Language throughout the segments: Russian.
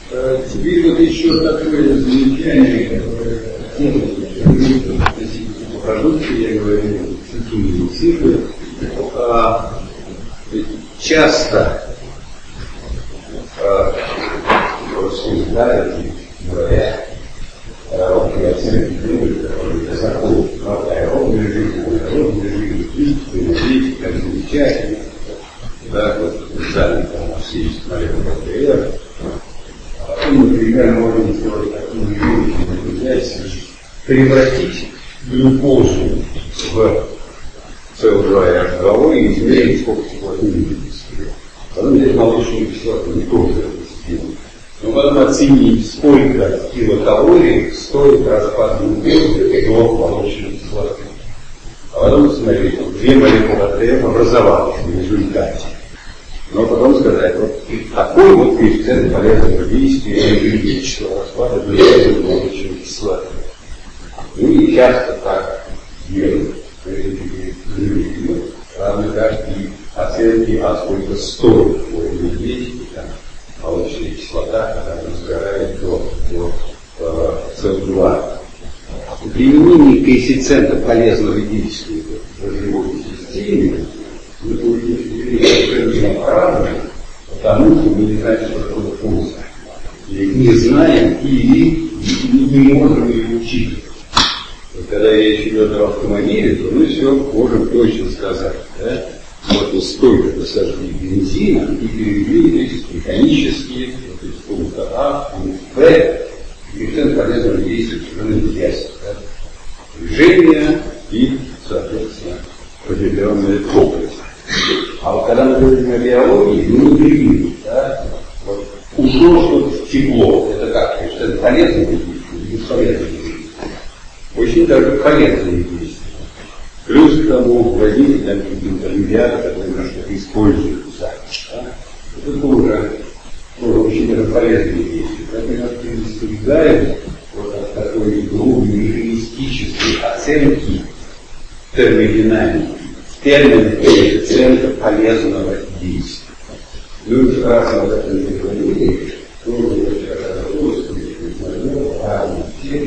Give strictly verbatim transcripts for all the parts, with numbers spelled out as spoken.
Теперь вот еще такое замечание, которое относительно продукции, я говорю, цифры, цифры. Часто рассуждают, говорят, ровные оценки, которые заходят в ровную жизнь, ровную жизнь, энергетика, как замечательно. Да, вот сами там все смотрели ка тэ эр. Потом, например, можно сделать такую вещь, превратить глюкозу в эс о два и эйч два и измерить, сколько кислоты выделится. Потом взять молочную кислоту, не тоже это сделать. Но потом оценить, сколько килокалорий стоит распад глюкозы до молочной кислоты. А потом посмотреть, две молекулы эй ти эф образовались в результате. Но потом сказать, вот такой вот коэффициент полезного действия энергетического распада глюкозы до молочной кислоты. Ну и часто так делают. Равно как и оценки, а сколько стоит по энергетике, там, молочная кислота, когда она сгорает до, до э, эс о два. Применение коэффициента полезного действия в живой системе мы получили правильно, потому что мы не знаем, что такое функция. Или не знаем, или не можем ее учить. Когда речь идет об автомобиле, то мы все можем точно сказать. Да? Вот столько посажений бензина и перевели из механические, то есть пункта А, пункт Б, и коэффициент полезного действия совершенно ясно. Да? Движение и, соответственно, определенное топливо. А вот когда мы говорим о биологии, мы не привыкли, да? Вот ушло что-то в тепло, это как? Это полезное действие или бесполезное действие? Очень даже полезные действия. Плюс к тому вводить там какие-то олимпиады, которые на что-то используются. Да? Это тоже, тоже очень даже полезные действия. Поэтому я предостерегаю вот от такой грубой механистической оценки термодинамики в терминах коэффициента полезного действия. Ну и раз мы об этом не говорили, то я сейчас удовольствие, а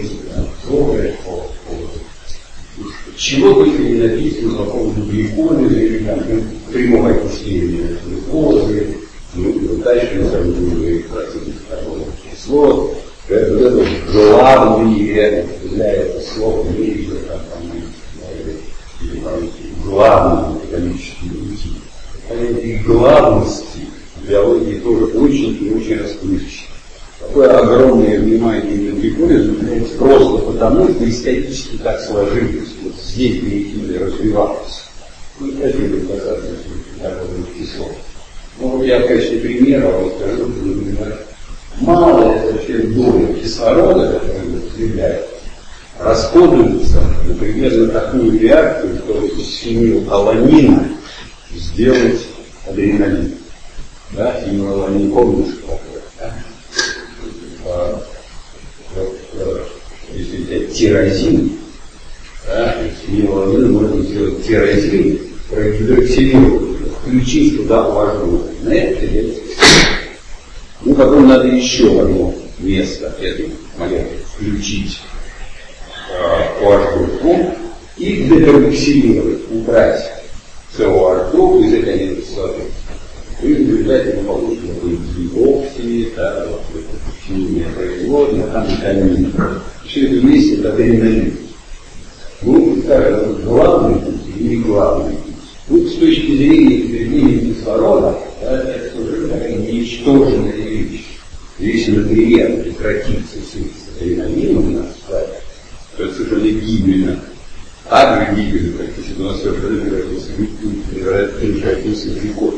чего только не написано по поводу глюкозы или там, прямого окисления глюкозы, ну и вот дальше на самом деле процесс карбоновых кислот. Это, это главные для этого слова не видно, как там главные экономические пути. Эти главности в биологии тоже очень и очень расплывчаты. Такое огромное внимание на глюкозу просто потому, что исторически так сложилось. Вот здесь биохимия развивалась. Ну, это не касается карбоновых кислот. Ну, вот я в качестве примера вам скажу, что, например, малая совсем доля кислорода, которая выделяет, расходуется, например, на такую реакцию, что из фенилаланина сделать адреналин. Да, фенилаланин, помните, что такое? Да? А, вот, если взять тирозин, да, фенилаланин можно сделать тирозин, прогидроксилировать, включить туда важную. На это делать. Ну, потом надо еще одно место этой молекулы включить э, о эйч группу и декарбоксилировать, убрать эс о эйч группу из этой кислоты. И в результате мы получим такой диоксид, да, химия производная, там витамин. Все это вместе это адреналин. Ну, скажем, главный путь или не главный путь. Вот с точки зрения изменения кислорода, да, это уже такая ничтожная вещь. Если, например, прекратится с адреналином у нас, да, то это совершенно гибельно. Так же гибельно, как если бы у нас совершенно прекратился глюкоза.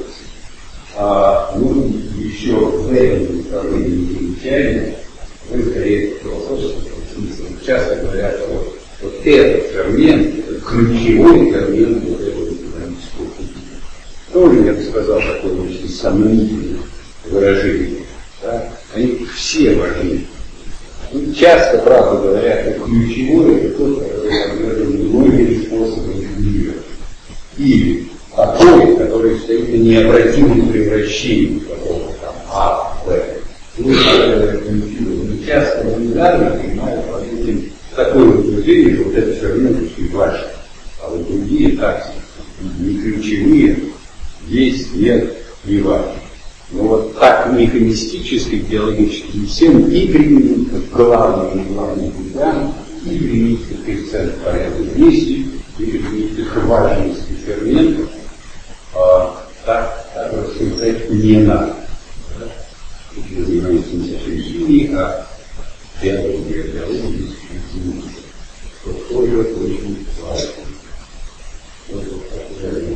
А, ну, еще в этом направлении замечания, мы скорее философским смыслом часто говорят, что вот этот фермент, это ключевой фермент вот этого экономического пути. Тоже, я бы сказал, такое очень сомнительное выражение. Да? Они все важны. Ну, часто, правда говоря, что ключевой это тот, который обнаружен многими способами мира. Или такой, который стоит на необратимом превращении какого-то там А, Б. Ну, комментировал, но часто недарно понимают под этим такое утверждение, что вот это фермент очень важен. А вот другие так не ключевые, есть, нет, не важно. Но вот так механистически, биологически всем и применить к главным и главным путям, и применить к коэффициенту порядка действий, и применить к важности ферментов, а, так, так рассуждать не надо. Мы занимаемся не совсем химией, а биологией, биологией, что тоже очень важно. Вот так далее.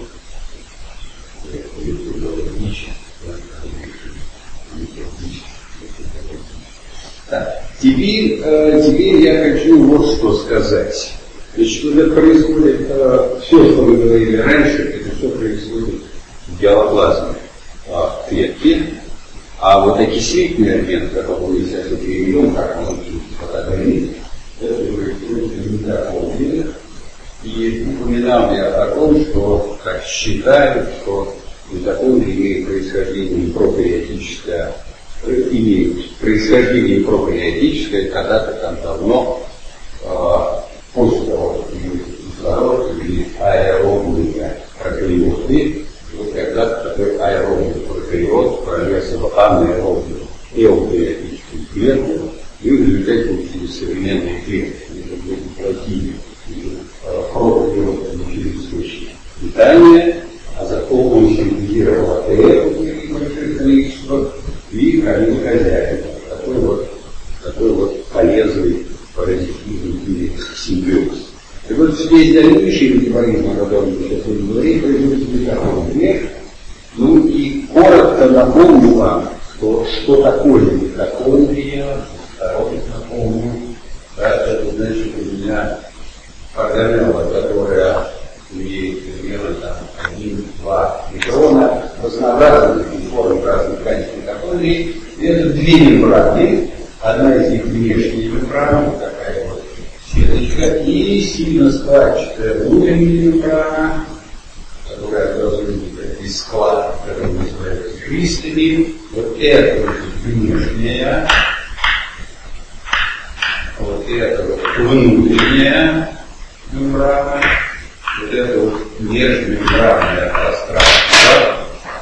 Так, теперь, э, теперь я хочу вот что сказать. Значит, это происходит, э, все, что мы говорили раньше, это все происходит в гелоплазме в клетке. А вот окислительный обмен, которого мы сейчас переведем, как он фотографирует, это происходит не такого вида. И упоминал я о том, что, как считают, что митохондрии имеют происхождение прокариотическое, имеют происхождение прокариотическое, когда-то там давно, э, после того, как мы кислород или аэробные прокариоты, вот когда-то такой аэробный прокариот пролез в анаэробную эукариотическую клетку, и в результате получились современные клетки, плотины, прокариоты через источник питания, а затем он синтезировал АТФ в больших количествах и хранил хозяина. Такой вот, такой вот полезный паразитизм или симбиоз. И вот здесь дальнейшие метаболизмы, о которых мы сейчас будем говорить, производятся митохондрии. Ну и коротко напомню вам, что, что такое митохондрия, второе напомню, да, это значит у меня органелла, которая имеет примерно там один-два микрона, разнообразных форм разных тканей митохондрий. Это две мембраны, одна из них внешняя мембрана, вот такая вот сеточка, и сильно складчатая внутренняя мембрана, которая образует из складок, которые называются кристалли. Вот это вот внешняя, вот это вот внутренняя мембрана, вот это вот межмембранное пространство.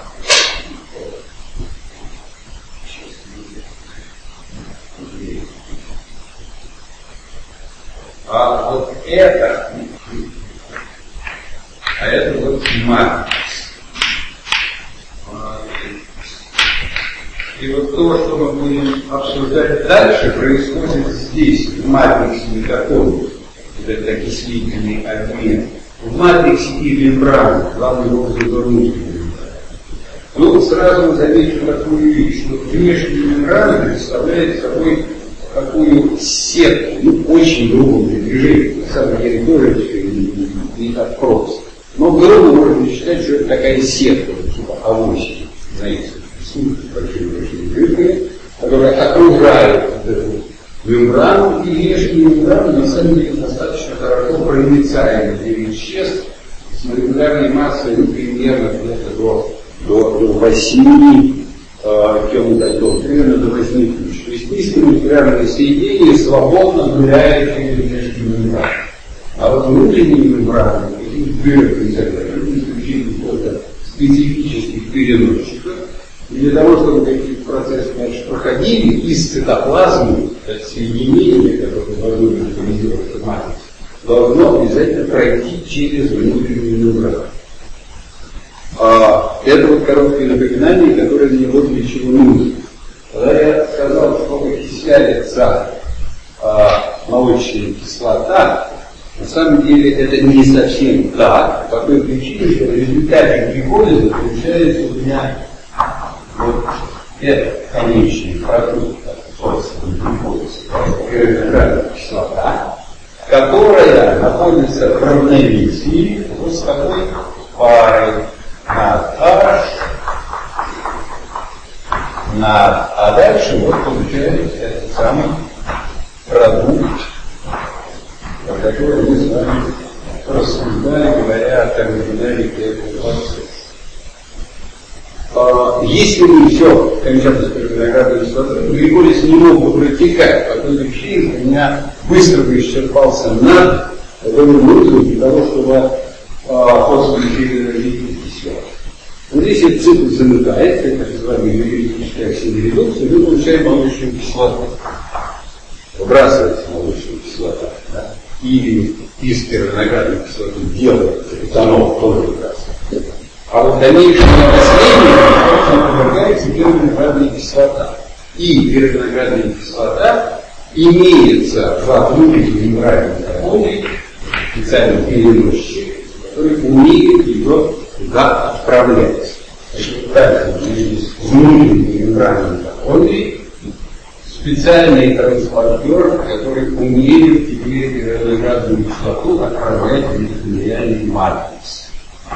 А вот это, а это вот матрикс. И вот то, что мы будем обсуждать дальше, происходит здесь, в матриксе митохондрий. Это окислительный обмен. В матриксе и мембране, главным образом внутренней мембраны. Но вот сразу замечу такую вещь, что внешняя мембрана представляет собой такую сетку, ну, очень грубом движении, на самом деле тоже не, не, не так просто. Но грубо можно считать, что это такая сетка, типа авоськи, знаете, с большими-большими рыбками, которые окружают вот эту мембрану, и внешнюю мембрану на самом деле достаточно хорошо проницаемы для веществ с молекулярной массой, ну, примерно где-то до, до, до восьми э, километров, примерно до восьми тысяч. То есть низкомолекулярное соединение свободно гуляет через внешнюю мембрану. А вот внутренние мембраны, каких дырок и так далее, это исключительно только специфических переносчиков. И для того, чтобы такие процессы, значит, проходили из цитоплазмы, это соединение, которое должно быть организовано в матрице, должно обязательно пройти через внутреннюю мембрану. А, это вот короткое напоминание, которое мне вот для чего нужно. Когда я сказал, что окисляется а, молочная кислота, на самом деле это не совсем так, по той причине, что в результате гликолиза получается у меня вот это конечный продукт, собственно, гликолиза, кислота, которая находится в равновесии вот с такой парой на H, на, а дальше вот получается этот самый продукт, о котором мы с вами рассуждали, говоря о термодинамике этого процесса. Если бы все кончалось переверноградной кислотой, гликолиз не мог бы протекать по той причине, что у меня быстро бы исчерпался над, который нужен для того, чтобы фосфорилизировать кислород. Вот здесь этот цикл замыкается, это так называемая гидролитическая оксидоредукция, мы получаем молочную кислоту. Выбрасывается молочная кислота, да? Или из переверноградной кислоты делается этанол, тоже выбрасывается. А вот дальнейшее наследие подвергается переверноградная кислота. И переверноградная кислота имеется во внутренней мембране митохондрий, специальный переносчик, который умеет ее туда отправлять. Значит, дальше у меня есть внутренней мембране митохондрий специальный транспортер, который умеет теперь переверноградную кислоту отправлять в митохондриальный матрикс.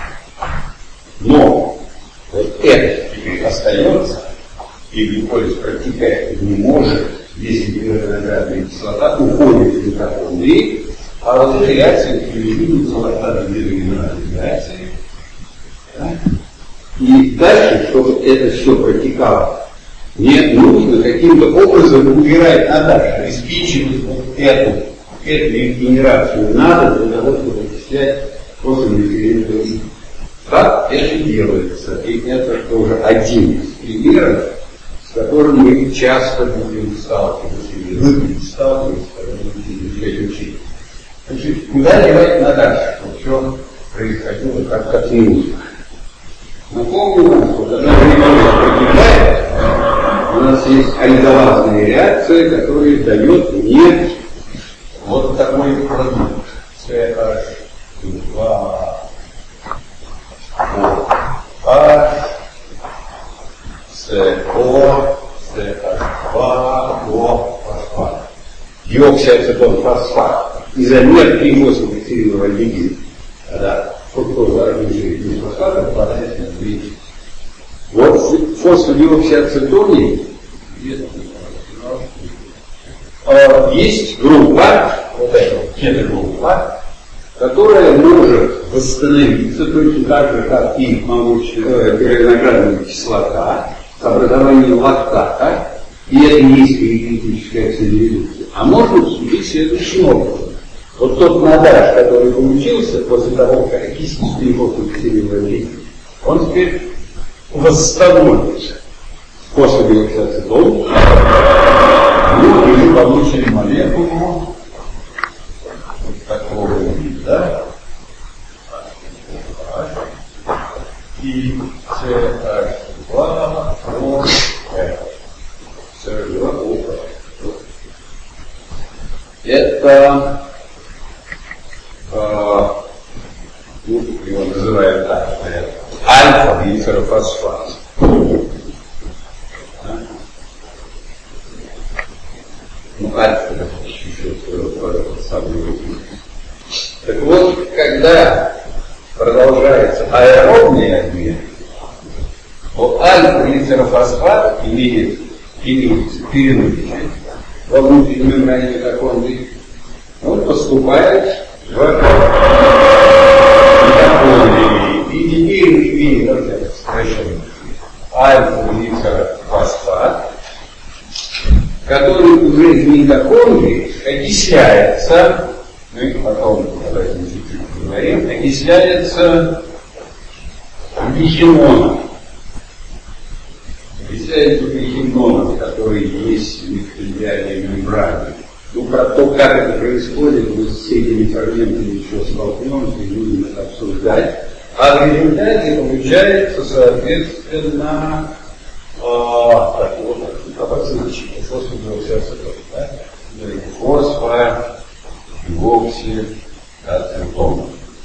Но вот это теперь остается, и гликолиз протекать не может, если переверноградная кислота уходит в митохондрии, а вот эта реакция переведется в лактатно-дегенеративной реакции. Да? И дальше, чтобы это все протекало, мне нужно каким-то образом убирать надо, обеспечивать вот эту, эту регенерацию надо для того, чтобы окислять фосфонуклеиновые. Как это делается? И это тоже один из примеров, с которым мы часто будем сталкиваться, или вы будете сталкиваться, когда будете изучать учение. Значит, куда девать на дальше, чтобы все происходило как, как нужно. Напомню вам, что когда гликолиз протекает, у нас есть альдолазная реакция, которая дает мне вот такой продукт. си эйч два О, СО, си эйч два О, фосфат. Диоксиацетон фосфат. Изомер трифосфоглицеринового альдегида. Когда фруктоза организует фосфат, попадает на две. Вот в фосфодиоксиацетоне есть группа, вот эта группа, которая может восстановиться точно так же, как и молочная переверноградная кислота с образованием лактата, и это низкая гидролитическая оксидоредукция. А можно поступить следующим образом. Вот тот надаж, который получился после того, как окислили фосфоглицериновый, он теперь восстановится. Фосфодиоксиацетон. Ну, и мы получили молекулу вот такого вида, да? И си эйч два О Р. си эйч два О Р. Это э, ну, его называют так, альфа-глицерофосфат. Ну, альфа это еще самый выпуск. Так вот, когда продолжается аэробный обмен, то альфа-глицерофосфат имеет переносчик во внутренней мембране митохондрий, он поступает в митохондрии. И теперь мы имеем сокращенно альфа-глицерофосфат, который уже в митохондрии окисляется, ну и потом, об этом чуть-чуть поговорим, окисляется бихеноном. Окисляется бихеноном, который есть в митохондриальной мембране. Ну, про то, как это происходит, мы с этими ферментами еще столкнемся и будем это обсуждать. А в результате получается, соответственно, так, вот, обозначить фосфодиоксиацетон, да? Фосфо, диоксиацетон.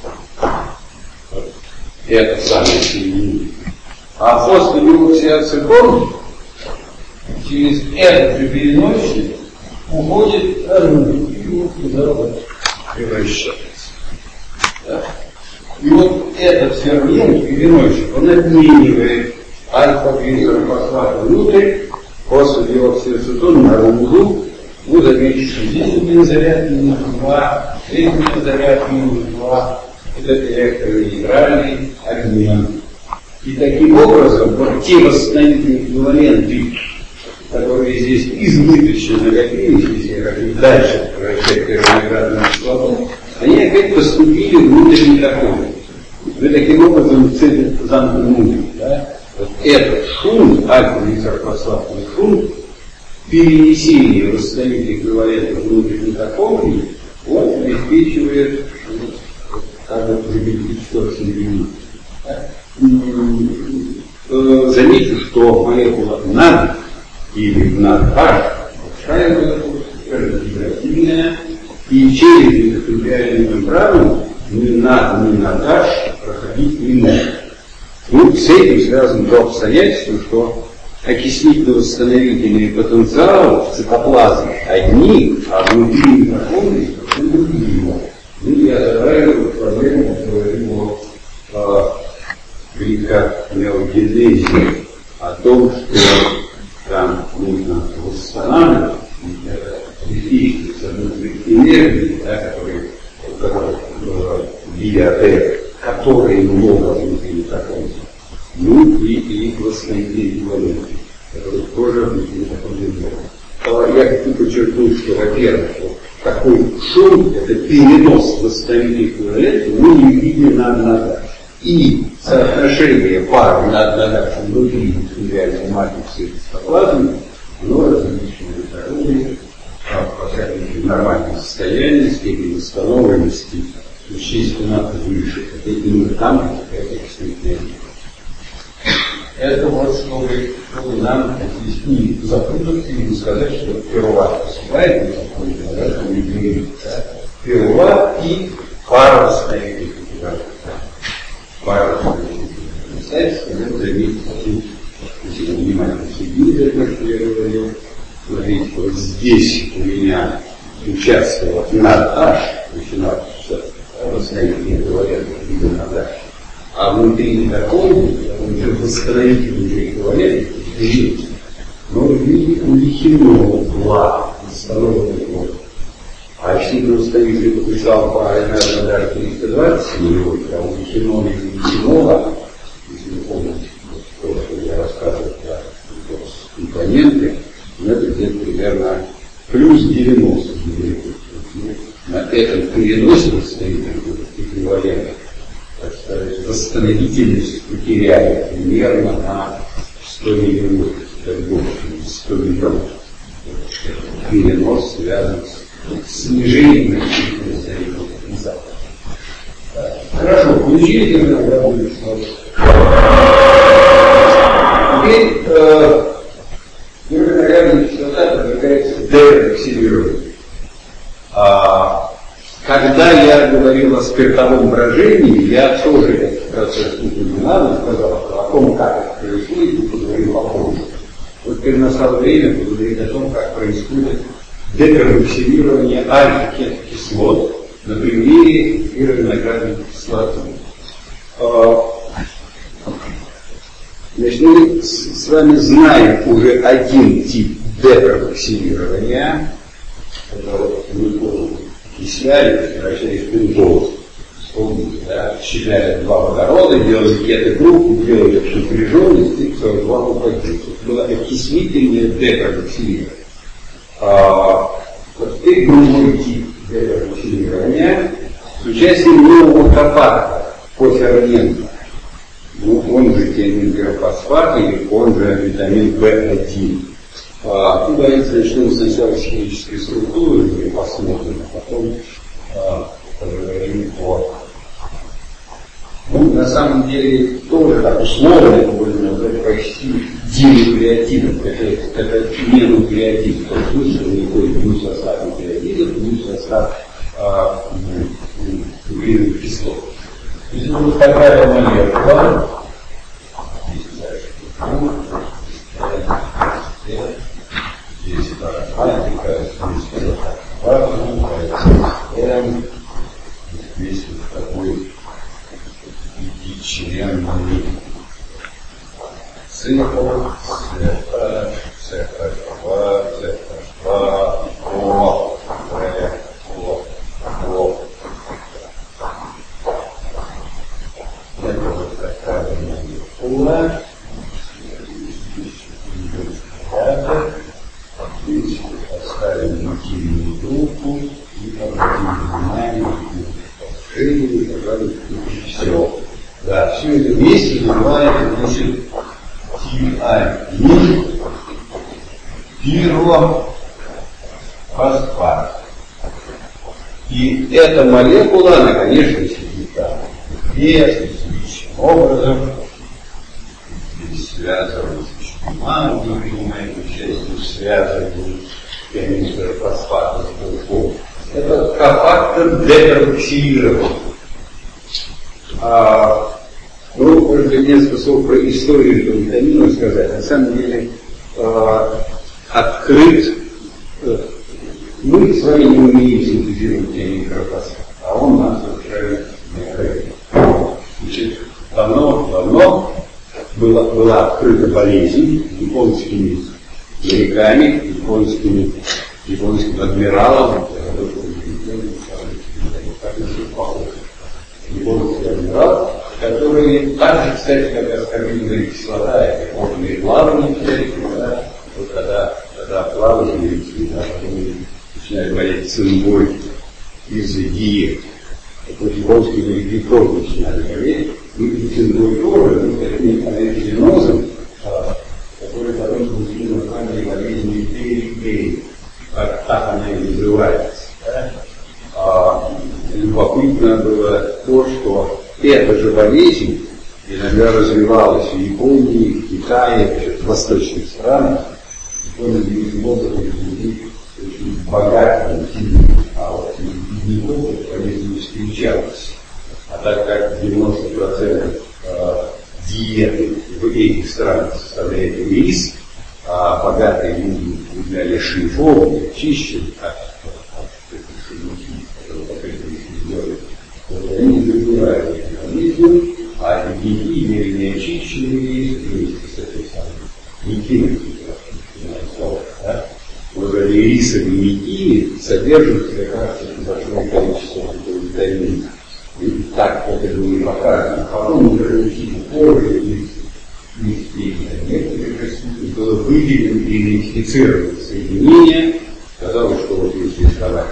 Это самое соединение. А фосфодиоксиацетон через этот же переносчик уходит в и туда превращается. Да? И вот этот фермент, переносчик, он обменивает альфа-глицерофосфат внутрь, фосфодиоксиацетон наружу. Вы заметите, что здесь у меня заряд минус два, здесь у меня заряд минус два. Это электронейтральный обмен. И таким образом, вот те восстановительные эквиваленты, которые здесь избыточно накопились, если я хочу дальше превращать первоначальную кислоту, они опять поступили в внутренний такой. Вы таким образом цель замкнули. Да? Вот этот шум, альфа-нитрофосфатный шум, перенесение восстановительных эквивалентов внутренней такой, он обеспечивает как бы четвертый лимит. Заметьте, что молекула над или над H большая вибративная, и через эндотелиальную мембрану ни над, ни над H проходить не может. Ну, с этим связано то обстоятельство, что окислительно-восстановительные потенциалы в цитоплазме одни, а внутри митохондрии совсем другие. Ну, я затрагиваю проблему, которую о гликонеогенезе, о том, что там нужно восстанавливать дефицит энергии, да, который, биотек, который много внутри митохондрии. Ну и, и восстановительные эквиваленты, которые тоже внутри митохондрии. Я хочу подчеркнуть, что, во-первых, такой шум, это перенос восстановительных эквивалентов, мы не видим на однодаче. И соотношение пары на однодаче внутри реальной матрицы цитоплазмы, оно различное. Здоровье, по крайней мере, в нормальном состоянии, степень восстановленности существенно выше. Это именно там какая-то экстренная. Это вот, чтобы, чтобы нам объяснить, запутаться и не сказать, что первоват поступает, но такой, да, что не говорит, да? Первоват и пара восстановительных эквивалентов. Пара восстановительных эквивалентов. Кстати, скажем, заметить, если вы внимательно следили, как я говорил, смотрите, вот здесь у меня участвовал над H, начинал восстановительных эквивалентов, видно над H. А внутри митохондрии, внутри восстановительных эквивалентов, есть. Но в виде улихинола два, восстановленных. А если восстановитель потенциал по РНР даже триста двадцать миллионов, а улихинола и улихинола, если вы помните, то, что я рассказывал про компоненты, это где-то примерно плюс девяносто миллионов. На этом переносе восстановительных эквивалентов восстановительность потеряли примерно на сто миллионов, даже больше, сто миллионов. Перенос связан с снижением восстановительного потенциала. Хорошо, получили терминограмму. Теперь терминограммная кислота подвергается дероксилированию. Когда я говорил о спиртовом брожении, я тоже этот процесс упоминал и сказал о том, как это происходит, и поговорил попозже. Вот теперь настало время поговорить о том, как происходит декарбоксилирование альфа-кетокислот на примере пировиноградной кислоты. Значит, мы с вами знаем уже один тип декарбоксилирования, это вот глюкозу окисляли, превращали в пентоз. Вспомните, да, считали два водорода, делали кетогруппу, делали напряженность и сорок два упадения. Это было окислительное декарбоксилирование. А, вот теперь другой тип декарбоксилирования с участием нового копата пофермента. Ну, он же тиамин-пирофосфат, или он же витамин В один. А, ну, давайте начнем сначала с химической структуры, и посмотрим, а потом а, поговорим о... Ну, на самом деле, тоже так условно это можно назвать почти динуклеотидом. Это, это не нуклеотид, в том смысле, что не входит ни состав нуклеотидов, ни состав а, нуклеиновых кислот. Если вот такая молекула, здесь Антика, здесь М, здесь вот такой член цифр, цифра, цифра два, цифра два, О, Р, О, О. Это вот такая молекула. все это вместе называется, значит, тиамин пирофосфат. И эта молекула, она, конечно, сидит там специфичным образом, связывается с магнием, принимаемой частью, связывается с пиаминфосфатом с белком. Это кофактор декарбоксилирован. А, ну, может быть, несколько слов про историю этого витамина сказать. На самом деле, э, открыт, э, мы с вами не умеем синтезировать пиаминфосфат, а он нас совершенно не открыт. Значит, давно-давно была, была открыта болезнь японскими моряками, японскими, японским адмиралом, японский адмирал, который так же, кстати, как аскорбиновая кислота, это кожные плавания, да, вот когда, когда плавание, да, потом начинают болеть цинбой из-за диет. Так вот, японские моряки тоже начинали болеть, и цинбой тоже, ну, таким авиагенозом, который потом получили название болезни перикей, так она и называется. Да? А, любопытно было то, что эта же болезнь иногда развивалась в Японии, в Китае, в восточных странах. Япония очень богатая, а вот в Европе эта болезнь не встречалась. А так как девяносто процентов диеты в этих странах составляет рис, а богатые люди гуляли шлифованные, очищены, они забирают организм, а ледники или неочищенные вместе с этой самой ледниками, да? Вот эти рисовые ледники содержат как раз большое количество витаминов. И так это было и показано. Потом уже какие-то позже некоторые растения было выделено и идентифицировано соединение. Казалось, что вот если рисовать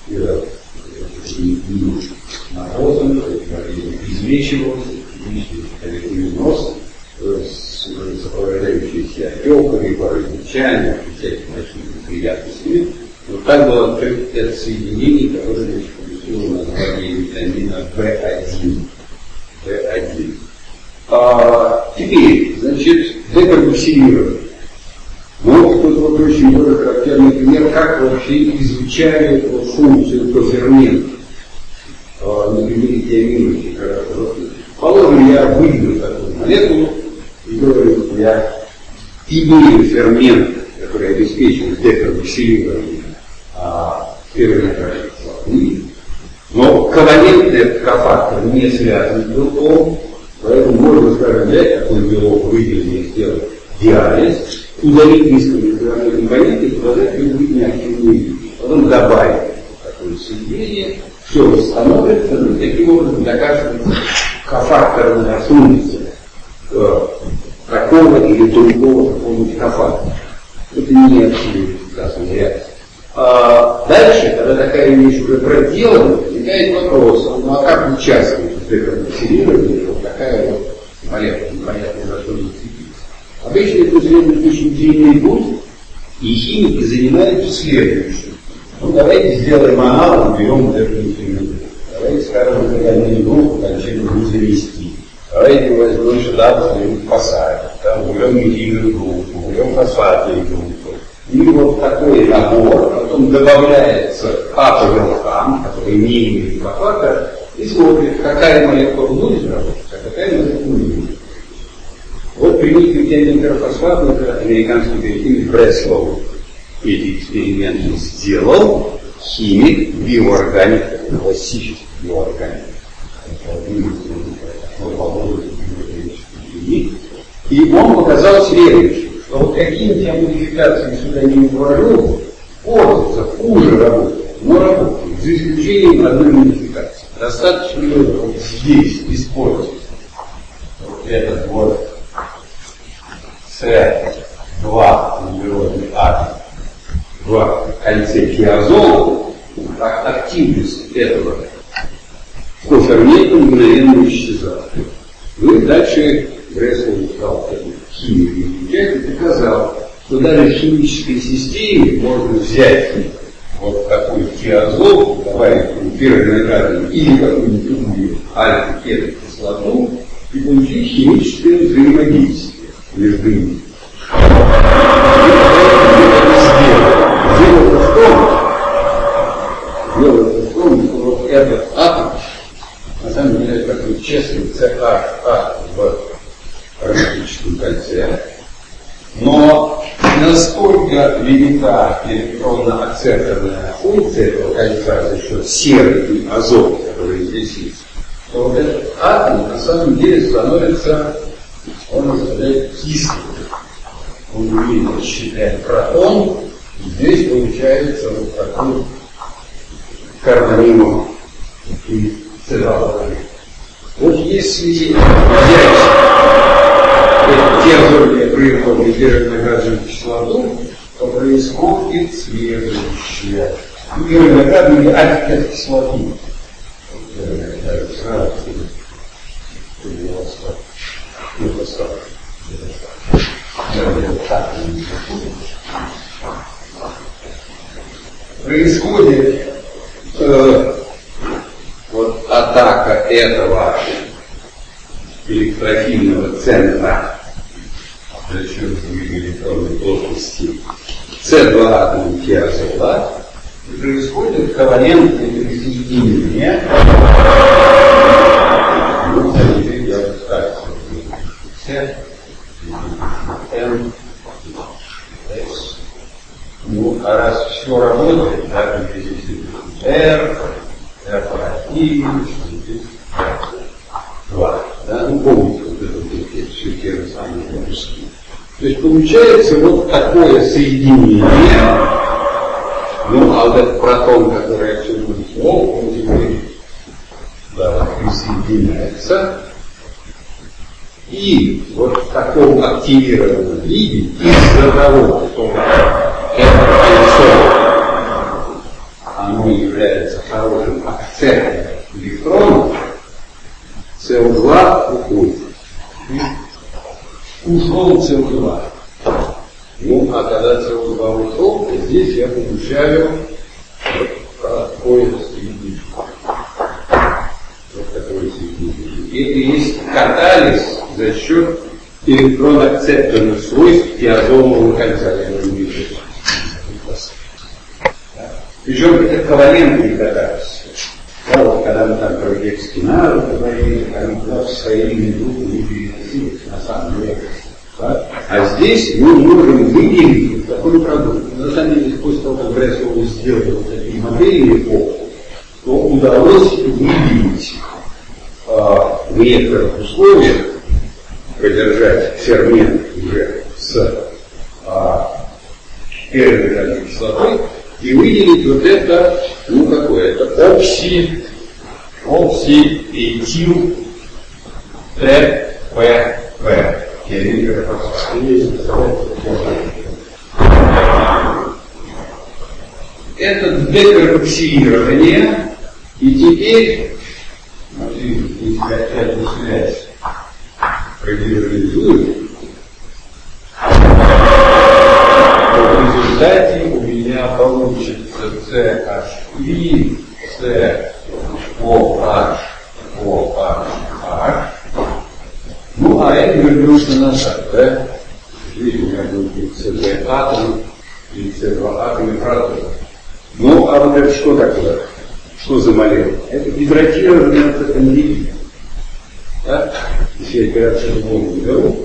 наркозом, излечивался, коллективный сопровождающийся отеками, порозмечанием, всякими такими неприятностями. Вот так было открыто это соединение, которое получило название витамина В один. В один. А, теперь, значит, декарбоксилирование. Ну, тут вот очень тоже характерный пример, как вообще изучали функцию кофермента. На примере тиаминовки хорошо. Положим, я выйду такую молекулу и говорю, что я имею фермент, который обеспечивает декарбоксилирование первой кислоты, но ковалентный этот кофактор не связан с белком, поэтому можно, скажем, взять такой белок, выделенный, сделать диализ, удалить низкомолекулярные компоненты и продать любые неактивные вещи. Потом добавить такое соединение, все восстановится, но таким образом доказывается кофакторная функция э, такого или другого какого-нибудь кофактора. Это не абсолютно эффикасная реакция. А дальше, когда такая вещь уже проделана, возникает вопрос, ну а как участвует в декарбоксилировании вот такая вот молекула, непонятно за что зацепиться. Обычно это следует очень длинный путь, и химики занимаются следующим. Ну давайте сделаем аналог, берем вот эту инструменту. Давайте скажем, реальную группу кончину не завести. Давайте возьмем сюда, возьмем фосфат, там уберем метильную группу, уберем фосфатную группу. И вот такой набор, потом добавляется А по белкам, который не имеет кофактора, и смотрит, какая молекула будет работать, а какая молекула не будет. Вот примите тиаминфосфат, это американский биохимик Бреслоу. Эти эксперименты сделал химик, биоорганик, классический биоорганик. И он показал следующее, что вот какие-нибудь я модификации сюда не ввожу, портится, хуже работает, но работает, за исключением одной модификации. Достаточно вот здесь использовать вот этот вот С два углеродный атом в кольце тиазола, активность этого кофермента мгновенно исчезает. Ну и дальше Бреслов стал химию изучать и доказал, что даже в химической системе можно взять вот такой тиазол, добавить первый кадмий или какую-нибудь другую альфа-кетокислоту и получить химическое взаимодействие между ними. Дело в том, дело в том, что вот этот атом, на самом деле, такой честный цэ аш а в ароматическом кольце, но настолько велика электронно-акцепторная функция этого кольца за счет серы и азота, который здесь есть, что вот этот атом на самом деле становится, можно сказать, кислым. Он умеет считать протон, и здесь получается вот такой карбонимов и цедаловый. Вот если взять тиазольные производные гидроградную кислоту, то происходит следующее. Гидроградную альфа-кислоту. Сразу происходит э, вот атака этого электрофильного центра за счет электронной плотности цэ два атома тиазола, и происходит ковалентное присоединение. Ну, теперь я вот так С, М, С. Ну, а раз все работает, да, здесь R, R один, два. Да, ну, помните, вот это вот все те же самые русские. То есть получается вот такое соединение. Ну, а вот этот протон, который отсюда ушел, он теперь да, присоединяется. И вот в таком активированном виде, из-за того, что это кольцо, оно является хорошим акцентом электронов, цэ о два уходит. Ушел цэ о два. Ну, а когда цэ о два ушел, то здесь я получаю вот такое соединение. Вот такое соединение. И это есть катализ за счет электронно-акцепторных свойств тиазолового кольца. Причем это ковалентный катализ. Да, вот когда мы там про Гекскинару говорили, там да, своими группами не переносились на самом деле. Да? А здесь мы можем выделить такой продукт. На самом деле, после того, как Бреслов сделал вот такие модели эпохи, то удалось выделить а, в некоторых условиях продержать фермент уже с а, первой градной кислотой и выделить вот это, ну какое, это окси, оксиэтил тэ пэ пэ. Это декарбоксилирование, и теперь, если опять связь продержизуем, то в результате у меня получится цэ аш три, цэ о аш, о аш, аш. Ну, а это вернется назад, да? Здесь у меня будет цэ дэ атом и цэ два атом и протон. Ну, а вот это что такое? Что за молекула? Это гидратированный ацетонгидин. Да? Если я операцию не беру,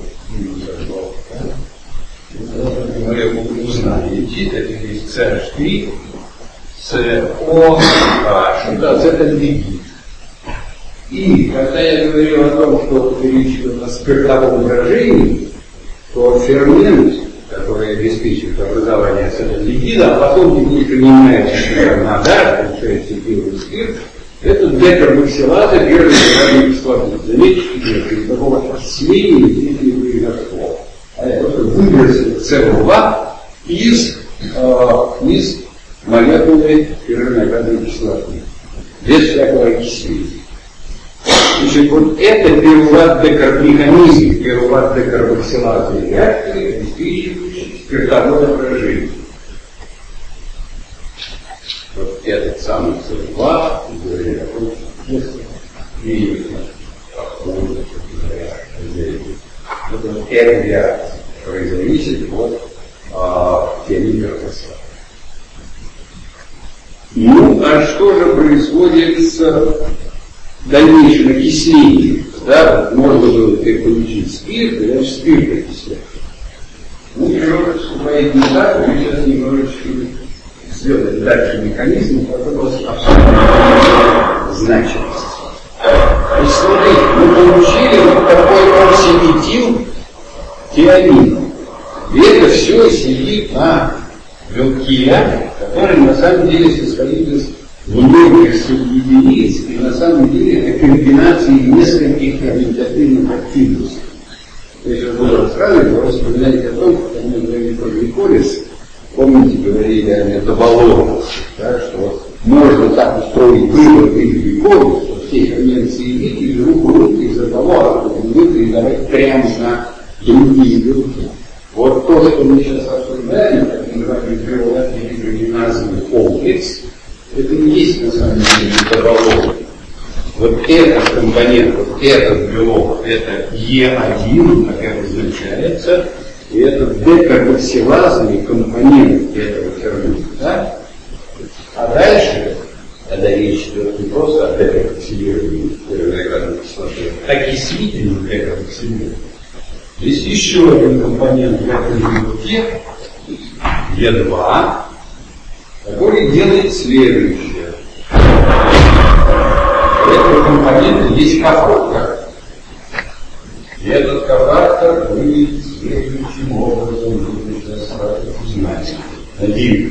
молекулу узнаете, это есть цэ аш три, цэ о аш, это ацетонгидин. И когда я говорил о том, что речь идет о спиртовом брожении, то фермент, который обеспечивает образование ацетонгидина, а потом не принимается на получается первый спирт, это декарбоксилаза первой градной кислоты. Заметьте, что никакого окисления здесь не произошло. А я просто выбросил цэ о два из, э, из молекулы первой градной кислоты. Без всякого окисления. Значит, вот это пируват-декарбмеханизм, пируват-декарбоксилазной реакции, обеспечивающий спиртовое брожение. Вот этот самый циркулат, говоря о том, и вот эта реакция, которая зависит от а, теории Картасара. Ну, а что же происходит с дальнейшим окислением? Да, можно было теперь получить спирт, и дальше спирт окислять. Ну, немножко вступает не так, мы сейчас немножечко сделали дальше механизм, который абсолютно значимость. То есть, смотрите, мы получили вот такой оксиметил тиамин. И это все сидит на белке, который на самом деле состоит из многих субъединиц, и на самом деле это комбинации нескольких ферментативных активностей. То есть, вот буду рассказывать, вы вспоминаете о том, что мы говорили про гликолиз, помните, говорили о метаболозности, да, что можно так устроить вывод из гликолиза, что все ферменты соединить друг друга из-за того, что мы передавать прямо на другие белки. Вот то, что мы сейчас обсуждаем, так называемый пируват-декарбоксилазный комплекс, это не есть на самом деле метаболозия. Вот этот компонент, вот этот белок, это Е один, как это обозначается, и это декарбоксилазный компонент этого фермента. Да? А дальше, когда речь идет не просто о декарбоксилировании углеродной кислоты, а окислительном декарбоксилировании. Есть еще один компонент в этом белке, Е два, который делает следующее. У этого компонента есть кофактор. И этот кофактор выглядит следующим образом, вы сейчас сразу узнаете. Надеюсь.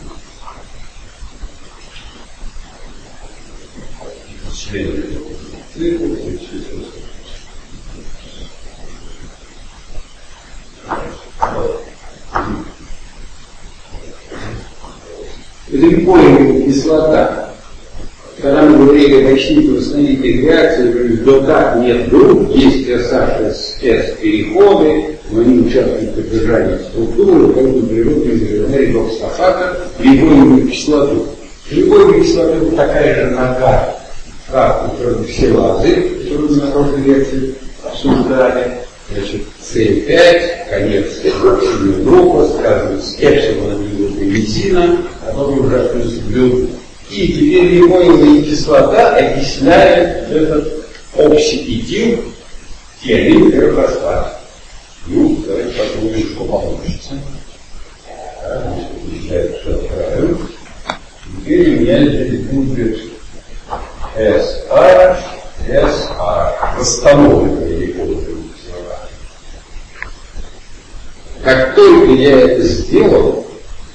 Лимфоидная кислота. Когда мы говорили о защитно-восстановительных реакциях, в белках нет групп, есть эс аш эс эс-переходы, но они участвуют в поддержании структуры, поэтому природно изобретает доксофатор, лимфоидную кислоту. Лимфоидная кислота такая же нога, как у карбоксилазы, которую мы на прошлой лекции обсуждали. Значит, С пять, конец карбоксильной группы, связан с эпсилон-амилогликозина, который уже отключен. И теперь лимфоидная кислота окисляет этот оксиэтил тиамин пирофосфат. Ну, давайте посмотрим, что получится. Так, значит, все правильно. Теперь у меня здесь будет эс аш эс ар, восстановленная лимфоидная кислота. Как только я это сделал,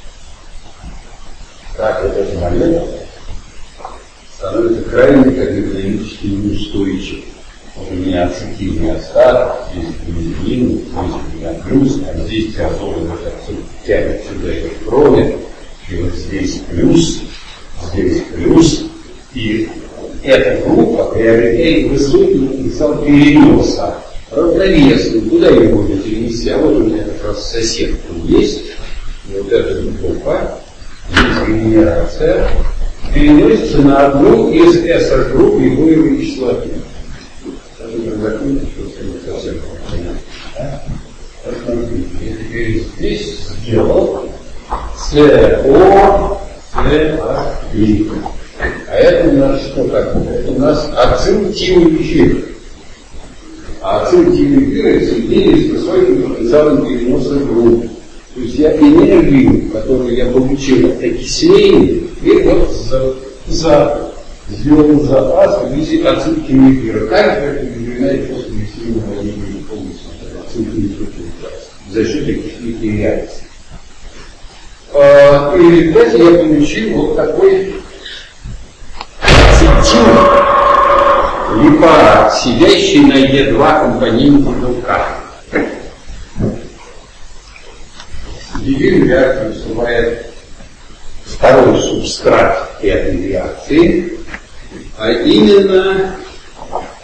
так этот момент становится крайне гидравлически неустойчив. Вот у меня ацетильный остаток, здесь бензин, здесь у меня плюс, а здесь теозолы тянет сюда электроны, и вот здесь плюс, здесь плюс, и эта группа приобретает высокий потенциал переноса, равновесный, куда ее можно перенести, а вот у меня как раз сосед есть, и вот эта группа, здесь регенерация, переносится на одну из эс аш групп лимфоидной кислоты. Даже не закончить, что это совсем понятно. Я теперь здесь сделал СО, САИ. А это у нас что такое? Это у нас ацетилэфир. А ацетилэфир — это соединение с высоким потенциалом переноса групп. То есть я энергию, которую я получил от окисления, и вот за, за, сделал запас в виде ацетилэфира. Как это выделяет после окисления энергии полностью ацетилэфир за счет окислительной реакции. А, и в результате я получил вот такой ацетил липарат, сидящий на Е два компоненте белка. Теперь в реакцию вступает второй субстрат этой реакции, а именно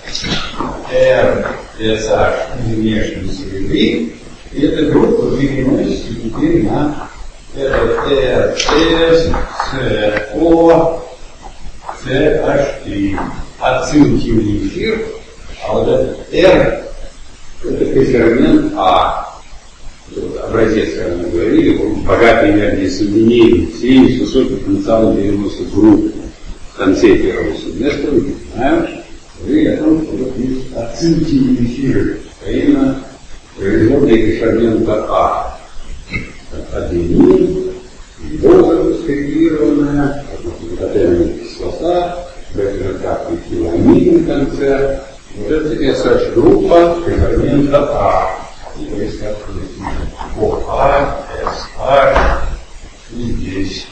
эр эс аш из внешней среды, и эта группа переносится теперь на это эр эс эс о си аш три. Ацинтивный эфир, а вот этот R это коэффициент А. Образец, как мы говорили, богатый энергией соединений, все с высоким потенциалом переноса в группу. В конце первого семестра мы знаем, говорили о том, что вот есть ацинтивный эфир, а именно производный коэффициент А. Аденин, глюкоза скоррегированная, глутаминовая кислота, бета-каротиламин в конце. Вот это эс эйч-группа коэффициента А. И то есть как ОА, СH и здесь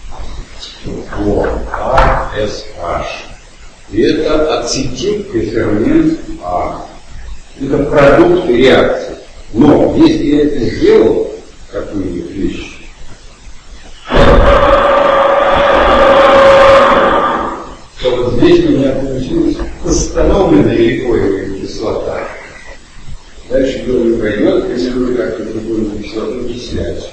ОА, СH. И это ацетилкофермент А. Это продукт реакции. Но если я это сделал, какую-нибудь вещь, то вот здесь у меня получилась восстановленная липоевая кислота. Дальше дело не пойдет, если вы как-то другую кислоту окислять.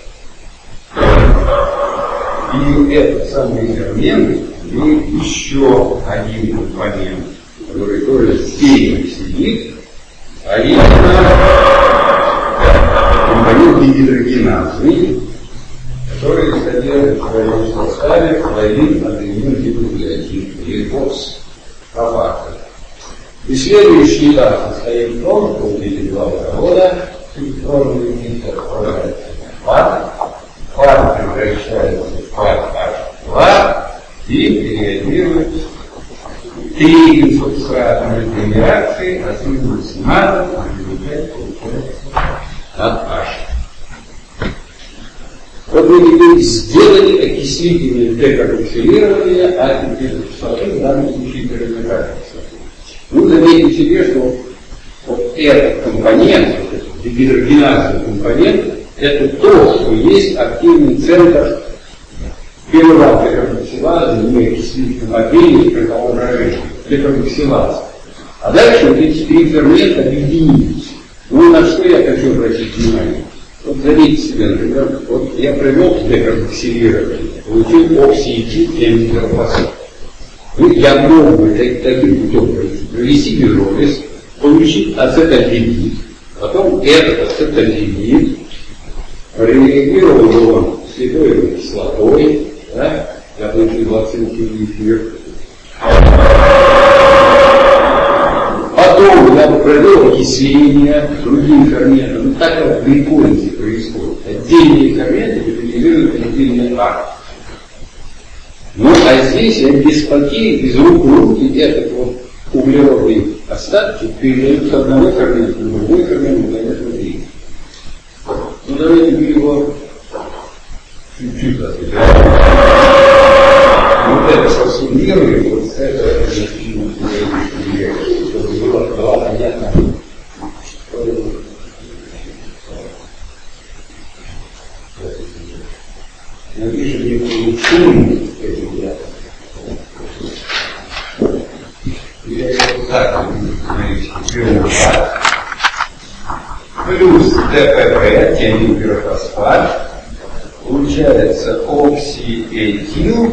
И этот самый фермент имеет еще один компонент, который тоже здесь сидит, а именно компонент дегидрогеназный, который содержит в своем составе хлорин, аденин, гидроксид, гликоз, кофактор. И следующий этап состоит в том, что вот эти два водорода, электронный эмиттер вправляется в пар, пар превращается в пар эйч два и реагирует три инфраструктурные реакции, освободиваются надо, и в результате получается от H. Вот мы теперь сделали окислительное декарбоксилирование антикислотной кислоты, в данном случае перемешательства. Ну, заметьте себе, что вот этот компонент, вот этот дегидрогеназный компонент, это то, что есть активный центр первого декарбоксилаза, не окислительного обмена, при того выражении, декарбоксилаза. А дальше вот эти три фермента объединились. Ну, на что я хочу обратить внимание? Вот заметьте себе, например, вот я провел декарбоксилирование, получил оксиэтилэмидерфосфат. Ну, я мог бы таким путем провести пиролиз, получить ацетальдегид, потом этот ацетальдегид реагировал его с липоевой кислотой, да, я получил ацетиловый эфир. Потом я бы провел окисление другим ферментом. Ну, так как в гликолизе происходит. Отдельные ферменты катализируют отдельные акты. Ну, а здесь я без потерь, без рук в руки этот вот углеродный остатки передают с одного фермента на другой фермент, конечно, три. Ну, давайте мы его чуть-чуть отвечаем. Вот это сосуммируем, вот это, чтобы было, было понятно, что это. Напишем некую шум этим рядом. Я его так, смотрите, так. Плюс ДПП, тиаминпирофосфат, получается оксиэтил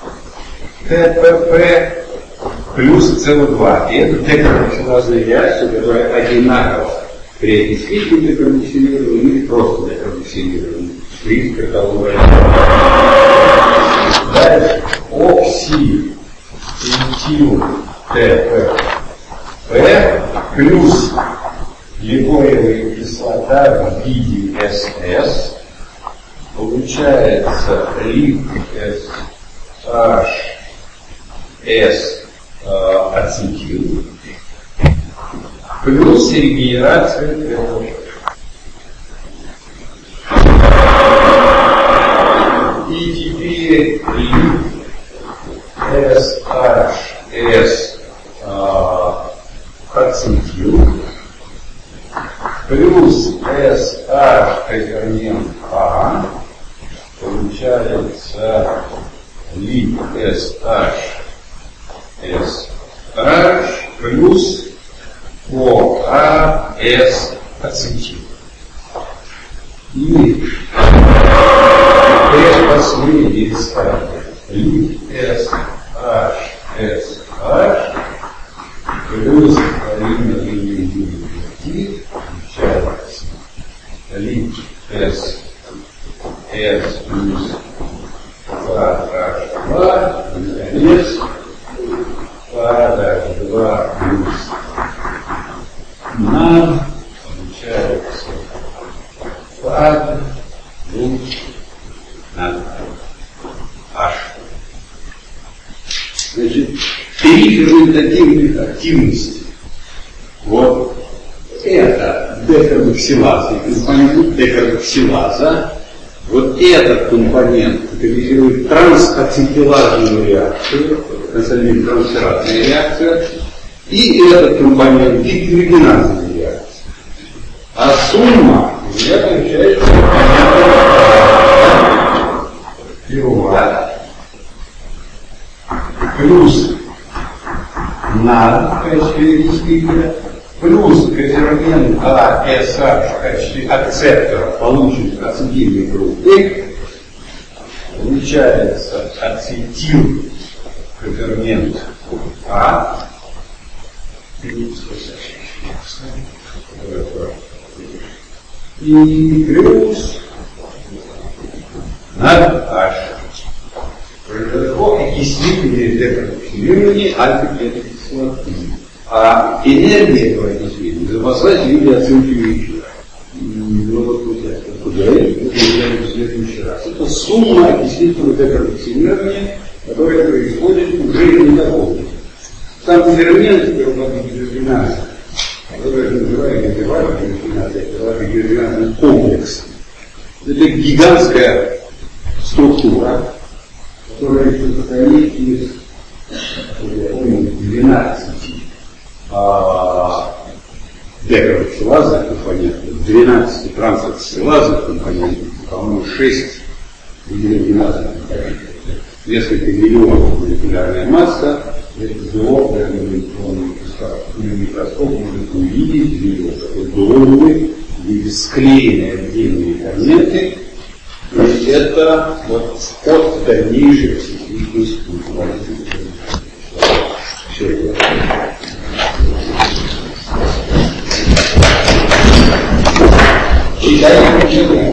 ТПП плюс С О два. И это декарбоксилазная реакция, которая одинакова при окислительном декарбоксилировании или просто декарбоксилировании. Принцип какового. Дальше оксиэтил ТПП плюс липоевая кислота в виде СС. Получается лип СH С ацетил плюс регенерация ТПП. И теперь лип SH S ацетил плюс SH коэффициент А получается лип SH SH плюс О, А, С, ацетил. И последний стадия. Ли, С, H, S, H, плюс половина линии Ди, получается Ли, S, S плюс два H два, наконец, два H два плюс над, получается два плюс над H. Значит, три ферментативных активности. Вот это декарбоксилаза, компонент декарбоксилаза. Вот этот компонент катализирует трансацетилазную реакцию, трансфератная реакция, и этот компонент гидрогеназная реакция. А сумма уже получается пируват плюс над в качестве двигателя, плюс коэффициент А, С, H в качестве акцептора получит ацетильной группы, получается ацетил коэффициент А, и плюс над H. Произошло окисление декарбоксилирования альфа-бета-кислоты. А энергия этого окисления запаслась в виде оценки вечера. Ну вот куда это в следующий раз. Это сумма окислительного декарбоксилирования, которая происходит уже не такого. Сам фермент гидрогеназа, который называют гидрогеназный комплекс, это гигантская структура, которая состоит из двенадцати а, декарбоксилазных компонентов, двенадцати трансоксилазных компонентов, по-моему, шесть гидрогеназных компонентов, несколько миллионов молекулярная масса. Это белок, даже на электронном микроскоп может увидеть белок, такой беловый, в виде склеенные отдельные ферменты. И это вот от дальнейших психических все это. Читайте,